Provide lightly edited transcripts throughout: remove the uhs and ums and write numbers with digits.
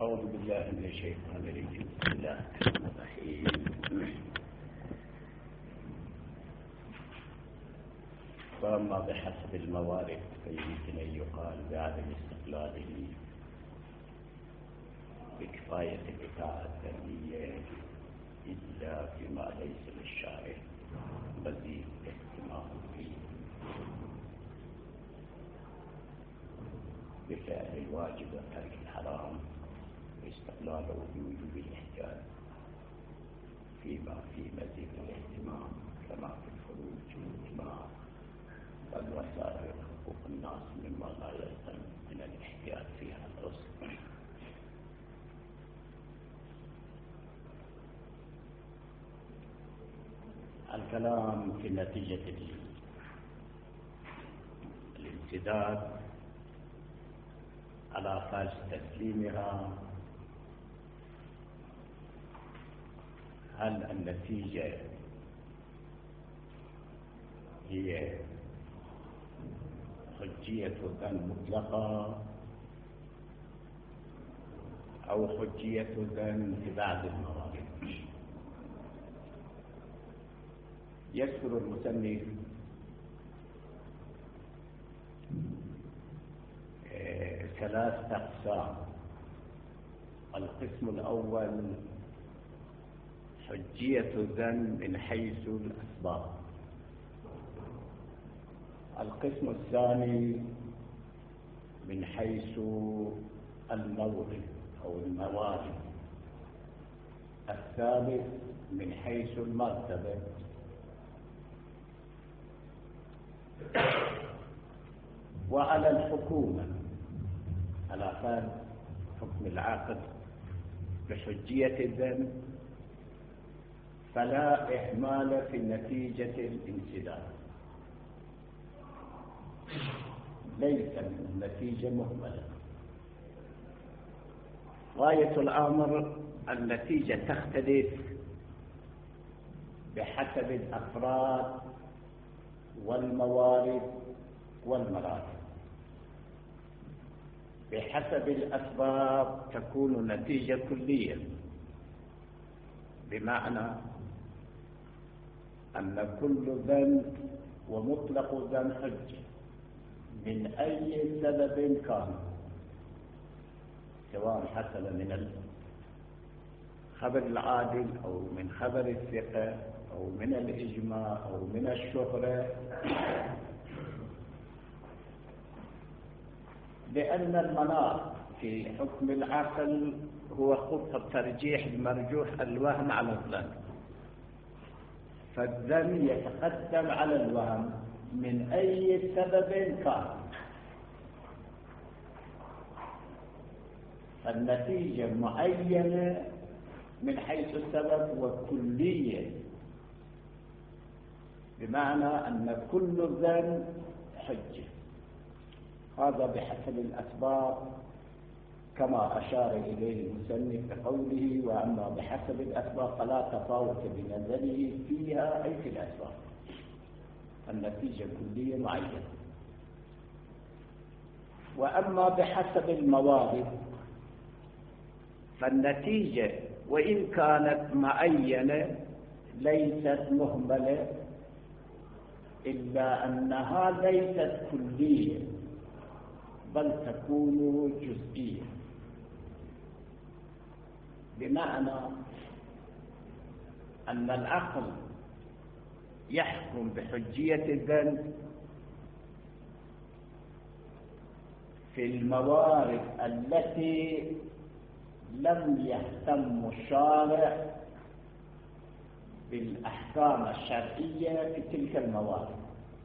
أعوذ بالله من الشيطان الرجيم. بسم الله الرحمن الرحيم. فأما بحسب الموارد فيمكن أن يقال بعدم استقلاله بكفاية البتاعة الذرية إلا فيما ليس للشارع مزيد اهتمام فيه بفعل الواجب وترك الحرام واستقلاله بوجوب الاحتياط فيما فيه مزيد الاهتمام كما في الخروج والإجماع والوسائل حقوق الناس مما لا يلزم من الاحتياط فيها الأصل. الكلام في نتيجة الامتداد على فرض تسليمها. هل النتيجة هي حجية ذن مطلقة أو حجية ذن في بعض الموارد؟ يذكر المصنف ثلاث أقسام. القسم الأول حجية ذن من حيث الأسباب. القسم الثاني من حيث المورد أو الموارد. الثالث من حيث المرتبة. وعلى الحكومة على فرض حكم العقد بحجية الذن فلا إهمال في نتيجة الانسداد، ليس النتيجة مهملة. غاية الأمر النتيجة تختلف بحسب الأفراد والموارد والمراتب. بحسب الأسباب تكون نتيجة كلية، بمعنى أن كل ذنب ومطلق ذنب حجة من أي سبب كان، سواء حصل من الخبر العادل أو من خبر الثقة أو من الإجماع أو من الشهرة، لأن المناط في حكم العقل هو خط الترجيح المرجوح الوهم على الظن، فالظن يتقدم على الوهم من أي سبب كان. النتيجة معينة من حيث السبب وكلية، بمعنى أن كل ذنب حجة. هذا بحسب الأسباب كما أشار إليه المصنف بقوله: وأما بحسب الأسباب فلا تفاوت بنظره فيها أي في الأسباب. النتيجة كلية معينة. وأما بحسب الموارد فالنتيجة وإن كانت معينة ليست مهملة، إلا أنها ليست كلية بل تكون جزئية، بمعنى أن العقل يحكم بحجية الذنب في الموارد التي لم يهتم الشارع بالأحكام الشرعية في تلك الموارد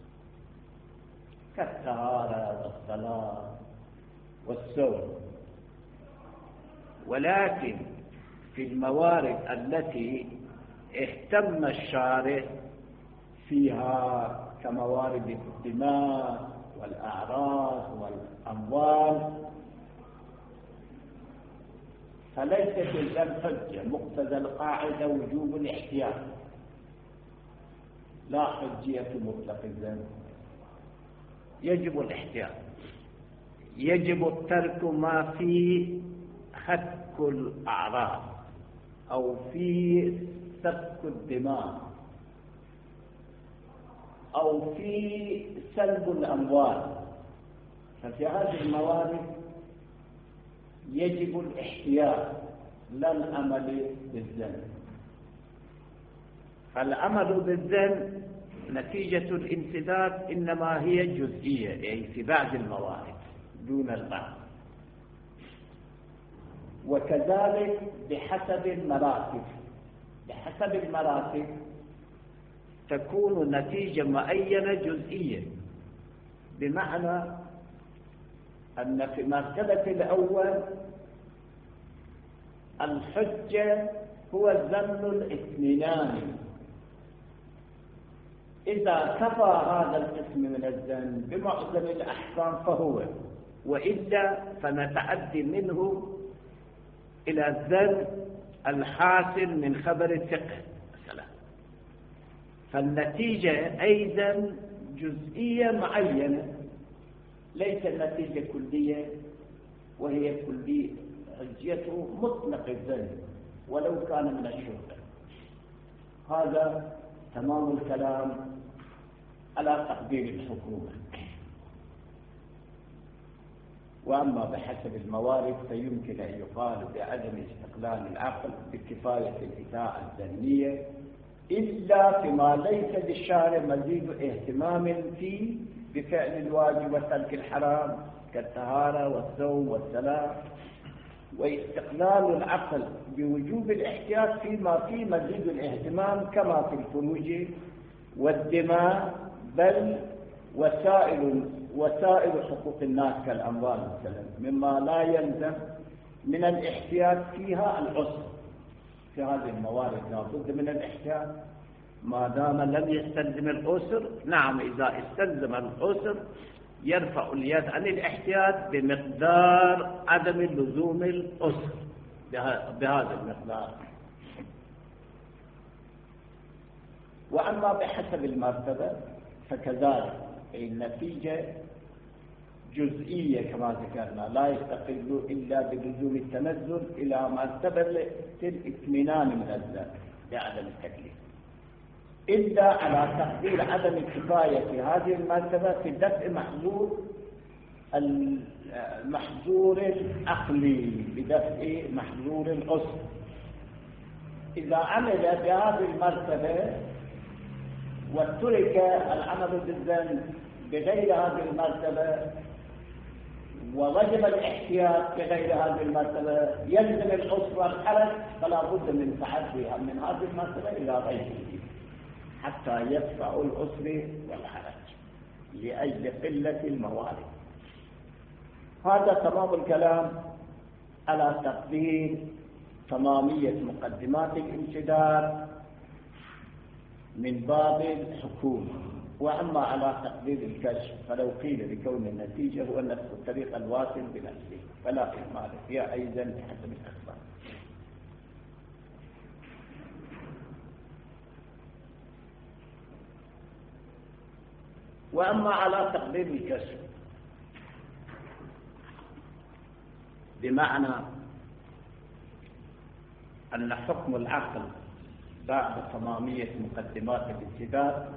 كالطهارة والصلاة والصوم. ولكن في الموارد التي اهتم الشارع فيها كموارد الدماء والأعراض والأموال فليست الذنب حجة. مقتضى القاعدة وجوب الاحتياط، لا حجية مطلق الذنب. يجب الاحتياط، يجب ترك ما فيه هتك الأعراض أو فيه سفك الدماء أو فيه سلب الأموال، ففي هذه الموارد يجب الاحتياط لا الأمل بالذنب. فالأمل بالذنب نتيجة الانسداد إنما هي جزئية، يعني في بعض الموارد دون البعض. وكذلك بحسب المراتب تكون النتيجة معينة جزئية، بمعنى أن في مرتبة الأول الحجة هو الظن الاطمئناني، إذا كفى هذا القسم من الظن بمعظم الأحكام فهو، وإلا فنتعدي منه إلى الظن الحاصل من خبر الفقه مثلا. فالنتيجة أيضا جزئية معينة، ليس النتيجة كلية، وهي كلية حجيته مطلق الظن ولو كان من الشهرة. هذا تمام الكلام على تقدير الحكومة. وأما بحسب الموارد فيمكن أن يقال بعدم استقلال العقل بكفاية الإطاعة الظنية، إلا فيما ليس للشارع مزيد اهتمام فيه بفعل الواجب وترك الحرام كالطهارة والصوم والصلاة، واستقلال العقل بوجوب الاحتياط فيما فيه مزيد الاهتمام كما في الفروج والدماء، بل وسائل حقوق الناس كالأموال مثلا، مما لا يلزم من الاحتياط فيها العسر. في هذه الموارد لا بد من الاحتياط ما دام لم يستلزم العسر. نعم، إذا استلزم العسر يرفع اليد عن الاحتياط بمقدار عدم لزوم العسر بهذا المقدار. وأما بحسب المرتبة فكذلك النتيجة جزئية كما ذكرنا، لا يستقل إلا بلزوم التنزل إلى مرتبة الاطمئنان من الذات بعدم التكليف، إلا على تقدير عدم الكفاية في هذه المرتبة في دفع المحظور العقلي بدفع محظور العسر. إذا عمل بهذه المرتبة وترك العمل بالذنب بغير هذه المرتبة ووجب الاحتياط بغير هذه المرتبة، يلزم العسر والحرج، فلا بد من تعديها من هذه المرتبة إلى غيره حتى يدفع العسر والحرج لأجل قلة الموارد. هذا تمام الكلام على تقدير تمامية مقدمات الانشدار من باب الحكومة. وأما على تقدير الكشف فلو قيل بكون النتيجة هو نفس الطريق الواصل بنفسه فلا إهمال فيها أيضا بحسب الأسباب. وأما على تقدير الكشف بمعنى أن حكم العقل بعد تمامية مقدمات الانتداب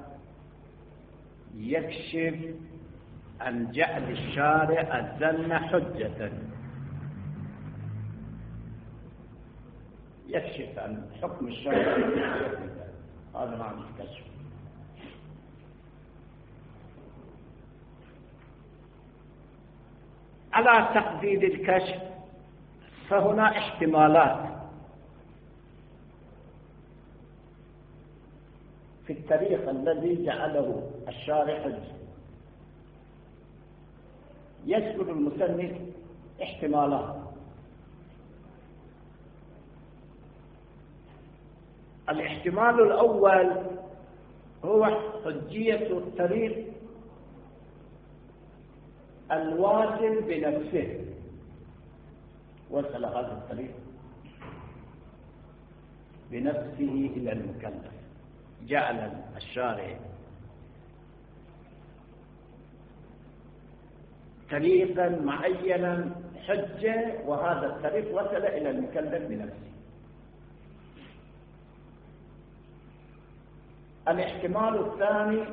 يكشف عن جعل الشارع الظن حجة، يكشف عن حكم الشارع هذا معنى الكشف. على تقدير الكشف فهنا احتمالات في الطريق الذي جعله الشارع حجة. يذكر المصنف احتمالات. الاحتمال الأول هو حجية الطريق الواصل بنفسه، وصل هذا الطريق بنفسه إلى المكلف، جعل الشارع طريقا معينا حجة وهذا الطريق وصل إلى المكلف بنفسه. الاحتمال الثاني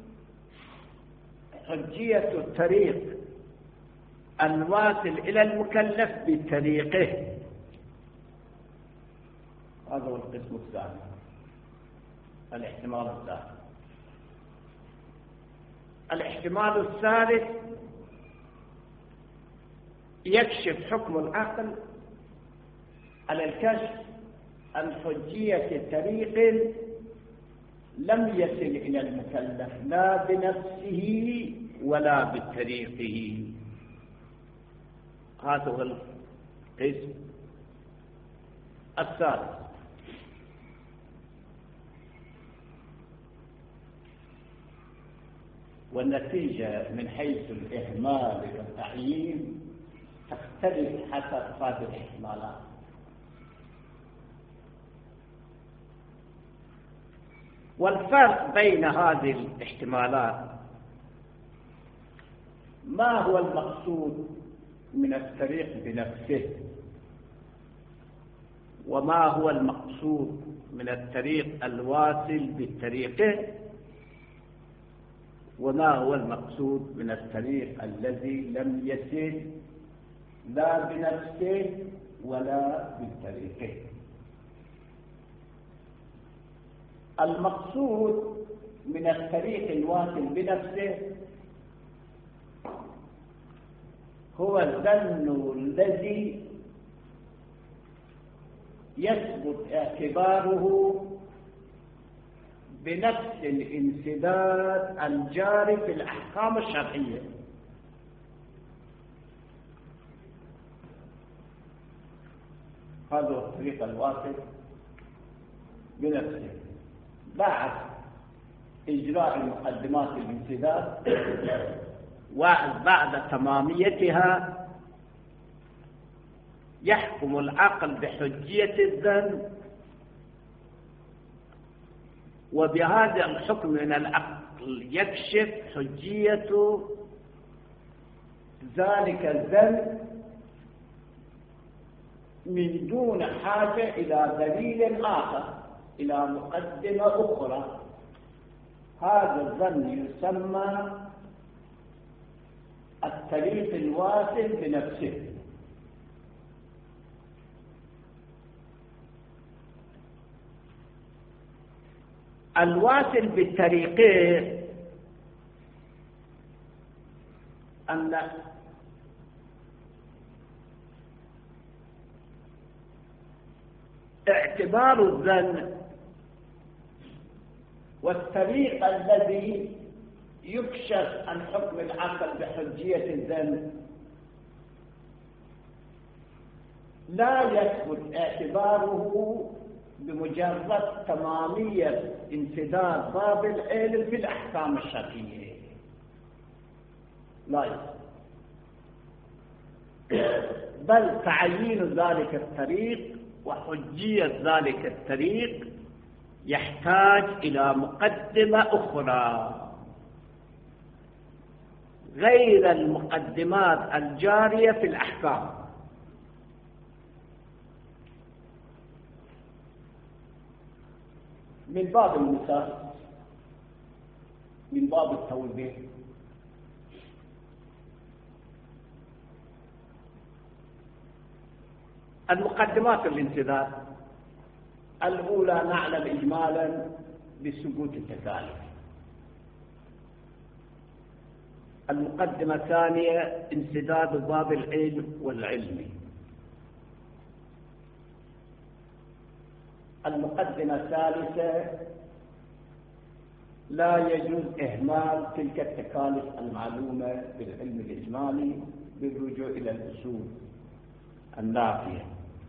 حجية الطريق الواصل إلى المكلف بطريقه، هذا هو القسم الثاني، الاحتمال الثاني. الاحتمال الثالث يكشف حكم العقل على الكشف عن حجية طريق لم يصل إلى المكلف لا بنفسه ولا بطريقه، هذا هو القسم الثالث. والنتيجة من حيث الإهمال والتعيين تختلف حسب هذه الاحتمالات. والفرق بين هذه الاحتمالات ما هو المقصود من الطريق بنفسه، وما هو المقصود من الطريق الواصل بطريقه، وما هو المقصود من الطريق الذي لم يصل لا بنفسه ولا بطريقه. المقصود من الطريق الواصل بنفسه هو الظن الذي يثبت اعتباره بنفس الانسداد الجاري في الأحكام الشرعية. هذا هو الطريق الواصل بنفسه بعد إجراء مقدمات الانسداد وبعد تماميتها يحكم العقل بحجية الظن، وبهذا الحكم من العقل يكشف حجية ذلك الظن من دون حاجة إلى دليل آخر، إلى مقدمة أخرى. هذا الظن يسمى الطريق الواصل بنفسه. الواصل بالطريقين أن اعتبار الظن والطريق الذي يكشف عن حكم العقل بحجية الظن لا يثبت اعتباره بمجرد تمامية انسداد باب العلم في الأحكام الشرعية، لا يثبت، بل تعيين ذلك الطريق وحجية ذلك الطريق يحتاج إلى مقدمة أخرى غير المقدمات الجارية في الأحكام. من باب المثال، من باب التوضيح، المقدمات الانسداد الأولى نعلم إجمالا بسقوط التكاليف. المقدمة الثانية انسداد باب العلم والعلم. المقدمة الثالثة لا يجوز إهمال تلك التكاليف المعلومة بالعلم الإجمالي بالرجوع إلى الأصول النافية.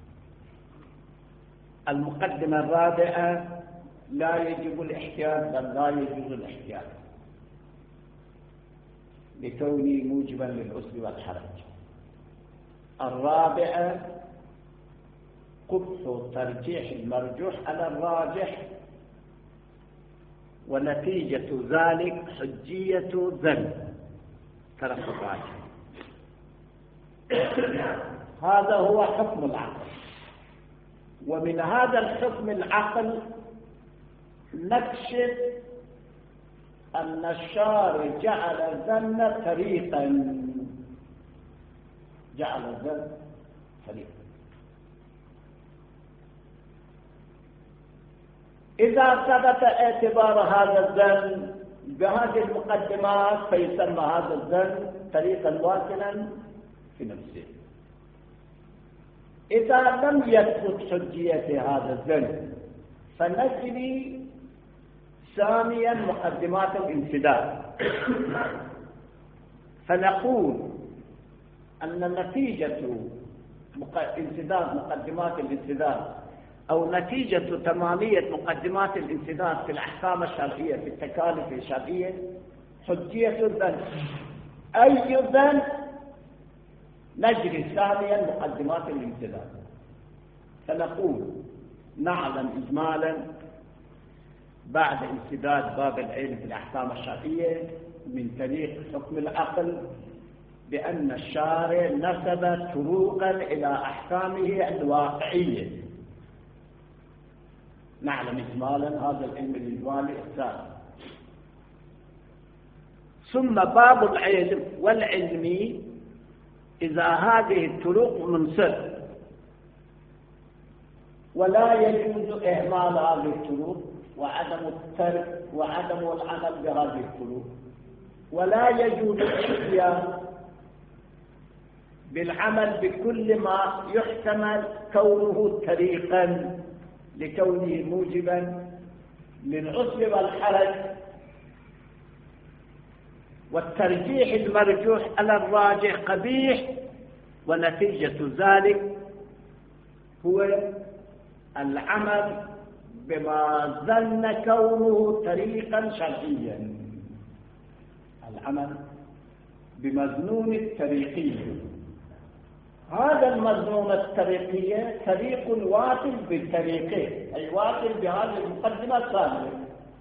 المقدمة الرابعة لا يجب الاحتياط بل لا يجوز الاحتياط لكونه موجبا للعسر والحرج. الرابعة قبح ترجيح المرجوح على الراجح، ونتيجة ذلك حجية ظن طرف الراجح. هذا هو حكم العقل. ومن هذا الحكم العقل نكشف أن الشارع جعل الظن طريقا، جعل الظن طريقا. إذا ثبت اعتبار هذا الظن بهذه المقدمات فيسمى هذا الظن طريقا واصلا في نفسه. إذا لم يثبت حجية هذا الظن فنجري ثانيا مقدمات الانسداد، فنقول أن نتيجة انسداد مقدمات الانسداد أو نتيجة تمامية مقدمات الانسداد في الأحكام الشرعية في التكاليف الشرعية حجية الظن. أي ظن؟ نجري ثانيا مقدمات الانسداد، فنقول نعلم إجمالا بعد انسداد باب العلم في الأحكام الشرعية من طريق حكم العقل بأن الشارع نسب طرقا إلى أحكامه الواقعية. نعلم إجمالا هذا العلم الإجمالي الثاني. ثم باب العلم والعلمي إذا هذه الطرق منصف ولا يجوز إهمال هذه الطرق وعدم الترك وعدم العمل بهذه الطرق، ولا يجوز الإتيان بالعمل بكل ما يحتمل كونه طريقا لكونه موجبا للعسر والحرج، والترجيح المرجوح على الراجح قبيح، ونتيجة ذلك هو العمل بما ظن كونه طريقا شرعيا، العمل بمظنون الطريقية. هذا المظنون الطريقية طريق واصل بالطريقين، أي واصل بهذه المقدمة الثانية.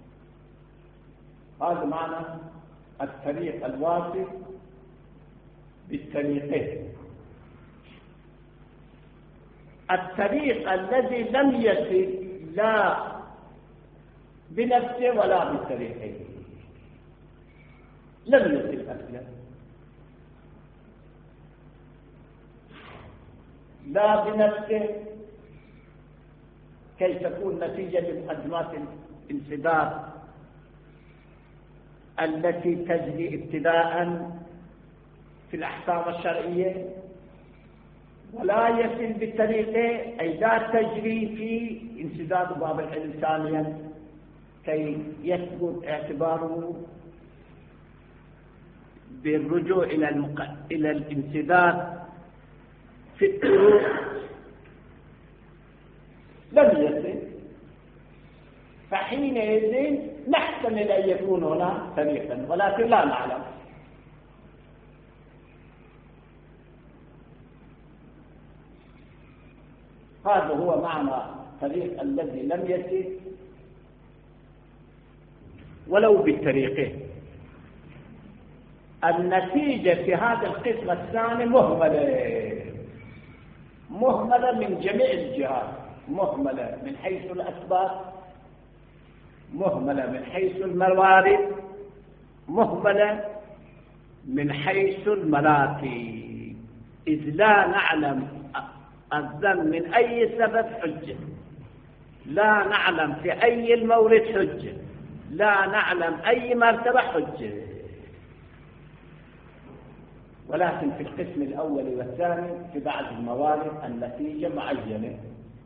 هذا معنى الطريق الواصل بالطريقين. الطريق الذي لم يصل لا بنفسه ولا بالطريقين، لم يصل أصلا، لا بنفسه كي تكون نتيجة لمقدمات الانسداد التي تجري ابتداء في الأحكام الشرعية، ولا يصل بالطريقة أي لا تجري في انسداد باب العلم ثانيا كي يثبت اعتباره بالرجوع إلى الانسداد في الطرق، لم يصل. فحينئذ نحتمل أن يكون هنا طريقا ولكن لا نعلم. هذا هو معنى الطريق الذي لم يصل ولو بالطريقين. النتيجة في هذا القسم الثاني مهملة من جميع الجهات، مهملة من حيث الأسباب، مهملة من حيث الموارد، مهملة من حيث المراتب، إذ لا نعلم الذم من أي سبب حجة، لا نعلم في أي المورد حجة، لا نعلم أي مرتبة حجة. ولكن في القسم الأول والثاني في بعض الموارد النتيجة معينة،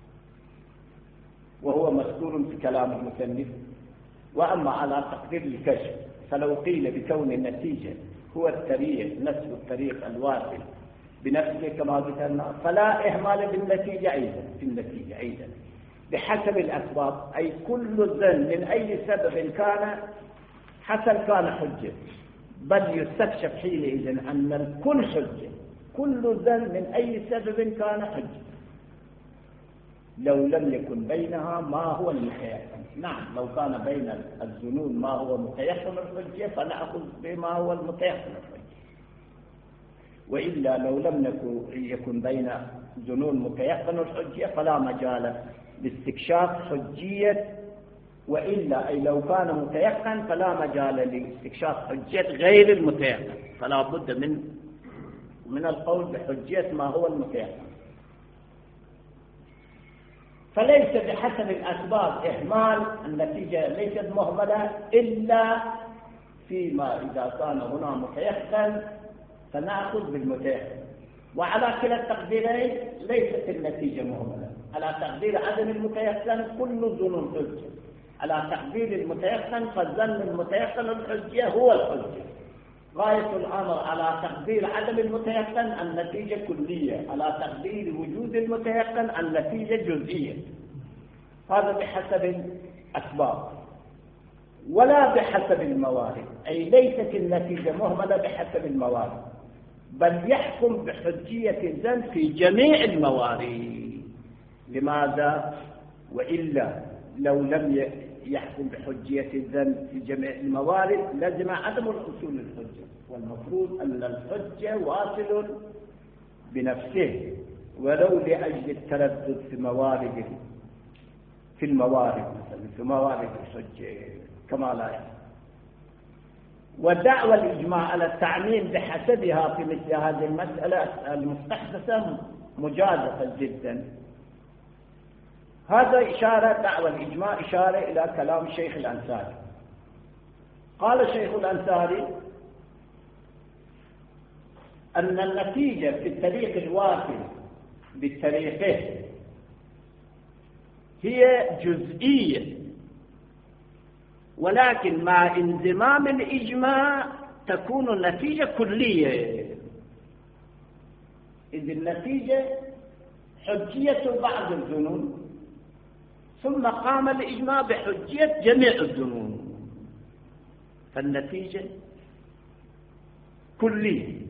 وهو مذكور في كلام المصنف. وأما على تقدير الكشف فلو قيل بكون النتيجة هو الطريق نفس الطريق الواصل بنفسه كما ذكرنا فلا إهمال بالنتيجة أيضا، في النتيجة أيضا بحسب الأسباب، أي كل ظن من أي سبب كان حسن كان حجة، بل يستكشف حينئذ أن الكل حجة، كل ظن من أي سبب كان حجة لو لم يكن بينها ما هو المتيقن. نعم لو كان بين الظنون ما هو متيقن الحجة فنأخذ بما هو المتيقن الحجة، وإلا لو لم يكن بين ظنون متيقن الحجية فلا مجال لاستكشاف حجية، وإلا أي لو كان متيقن فلا مجال لاستكشاف حجية غير المتيقن، فلا بد من القول بحجية ما هو المتيقن. فليس بحسب الأسباب إهمال النتيجة ليست مهملة إلا فيما إذا كان هنا متيقن فنأخذ بالمتيقن، وعلى كلا التقديرين ليست النتيجة مهملة. على تقدير عدم المتيقن كل الظنون حجة، على تقدير المتيقن فالظن المتيقن الحجة هو الحجة. غاية الأمر على تقدير عدم المتيقن النتيجة كلية، على تقدير وجود المتيقن النتيجة جزئية. هذا بحسب الأسباب ولا بحسب الموارد، أي ليست النتيجة مهملة بحسب الموارد، بل يحكم بحجية الظن في جميع الموارد. لماذا؟ وإلا لو لم يحكم بحجية الظن في جميع الموارد لازم عدم الأصول الحجة، والمفروض أن الحجة واصل بنفسه ولو لأجل التردد في الموارد مثلا في موارد الحجة كما لا يحكم. والدعوة الإجماع على التعميم بحسبها في مثل هذه المسألة المستحدثة مجازفة جدا. هذا إشارة دعوة الإجماع إشارة إلى كلام الشيخ الأنصاري. قال الشيخ الأنصاري أن النتيجة في الطريق الواصل بالطريقين هي جزئية، ولكن مع انضمام الإجماع تكون النتيجة كلية. إذ النتيجة حجية بعض الظنون ثم قام الإجماع بحجية جميع الظنون، فالنتيجة كلية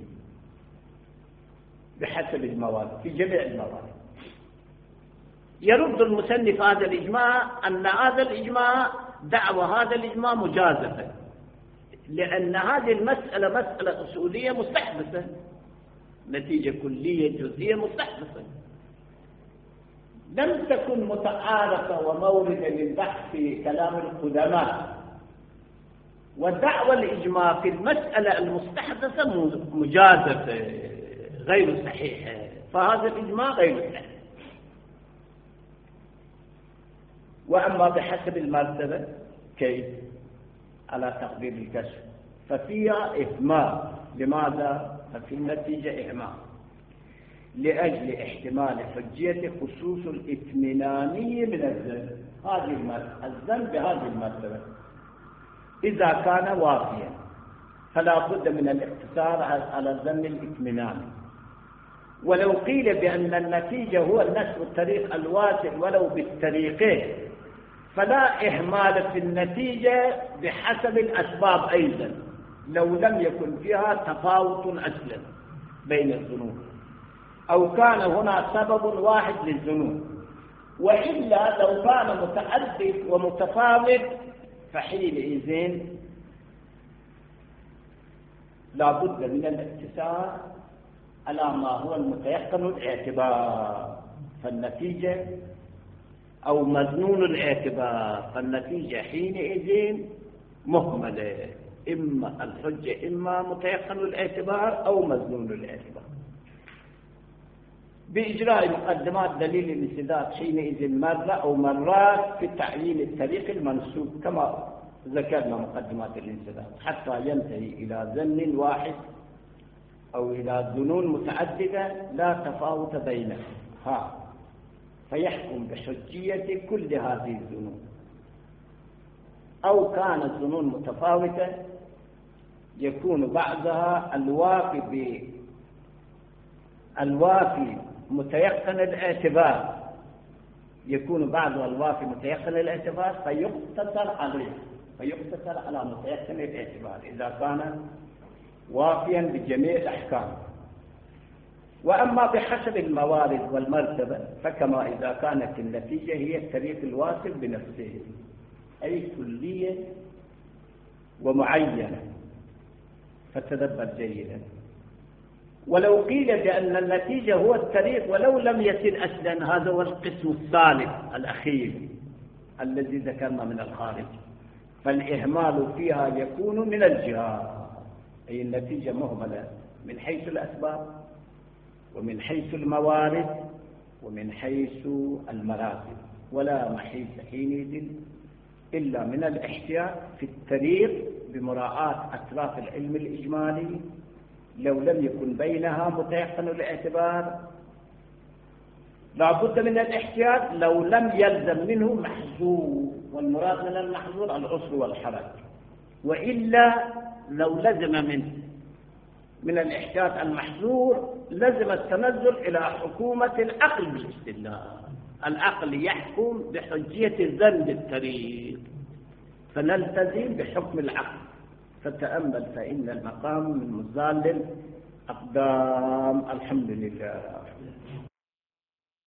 بحسب الموارد في جميع الموارد. يرد المصنف هذا الإجماع أن هذا الإجماع دعوة هذا الإجماع مجازفة، لأن هذه المسألة مسألة أصولية مستحدثة، نتيجة كلية جزئية مستحدثة لم تكن متعارفة وموردا للبحث في كلام القدماء. والدعوة الإجماع في المسألة المستحدثة مجازفة غير صحيحة، فهذا الإجماع غير صحيح. وأما بحسب المرتبة كيف على تقدير الكشف ففيها إهمال. لماذا؟ ففي النتيجة إهمال لأجل احتمال حجية خصوص الإطمئنانية من الظن. الظن بهذه المرتبة إذا كان وافيا فلا بد من الاقتصار على الظن الإطمئناني. ولو قيل بأن النتيجة هو نسب الطريق الواسع ولو بالطريقين فلا إهمال في النتيجة بحسب الأسباب أيضا لو لم يكن فيها تفاوت أصلا بين الظنون، أو كان هنا سبب واحد للظنون. وإلا لو كان متعدد ومتفاوت فحينئذ لا بد من الاقتصار على ما هو المتيقن الاعتبار، فالنتيجة أو مظنون الاعتبار، فالنتيجة حينئذ مهملة، إما الحجة إما متيقن الاعتبار أو مظنون الاعتبار. بإجراء مقدمات دليل الاستدلال حينئذ مرة أو مرات في تعيين الطريق المنسوب كما ذكرنا مقدمات الاستدلال حتى ينتهي إلى ظن واحد أو إلى ظنون متعددة لا تفاوت بينها، فيحكم بحجية كل هذه الظنون. أو كانت ظنون متفاوتة يكون بعضها الوافي متيقن الاعتبار، يكون بعضها الوافي متيقن الاعتبار فيقتصر عليه، فيقتصر على متيقن الاعتبار إذا كان وافيا بجميع الأحكام. وأما بحسب الموارد والمرتبة فكما إذا كانت النتيجة هي الطريق الواصل بنفسه أي كلية ومعينة، فتدبر جيدا. ولو قيل بأن النتيجة هو الطريق ولو لم يتم أصلا، هذا هو القسم الثالث الأخير الذي ذكرنا من الخارج، فالإهمال فيها يكون من الجهة، أي النتيجة مهملة من حيث الأسباب ومن حيث الموارد ومن حيث المراتب، ولا محيص حينئذ إلا من الاحتياط في الطريق بمراعاة أطراف العلم الإجمالي لو لم يكن بينها متيقن الاعتبار. لا بد من الاحتياط لو لم يلزم منه محظور، والمراد من المحظور العسر والحرج، وإلا لو لزم من الاحتياط المحظور لزم التنزل إلى حكومة العقل بالاستدلال. العقل يحكم بحجية الظن بالطريق، فنلتزم بحكم العقل. فتأمل فإن المقام من مظلل الأقدام. الحمد لله.